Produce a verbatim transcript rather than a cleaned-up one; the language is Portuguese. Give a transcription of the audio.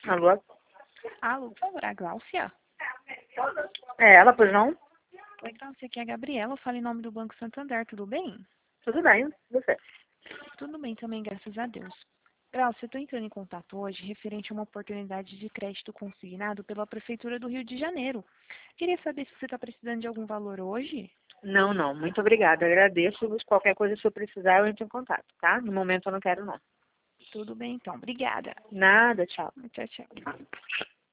Alô? Alô, por favor, a Gláucia? É ela, pois não? Oi, Gláucia, aqui é a Gabriela, eu falo em nome do Banco Santander, tudo bem? Tudo bem, você? Tudo bem também, graças a Deus. Gláucia, eu estou entrando em contato hoje referente a uma oportunidade de crédito consignado pela Prefeitura do Rio de Janeiro. Queria saber se você está precisando de algum valor hoje? Não, não. Muito obrigada. Agradeço. Qualquer coisa, se eu precisar, eu entro em contato, tá? No momento eu não quero, não. Tudo bem, então. Obrigada. Nada, tchau. Tchau, tchau.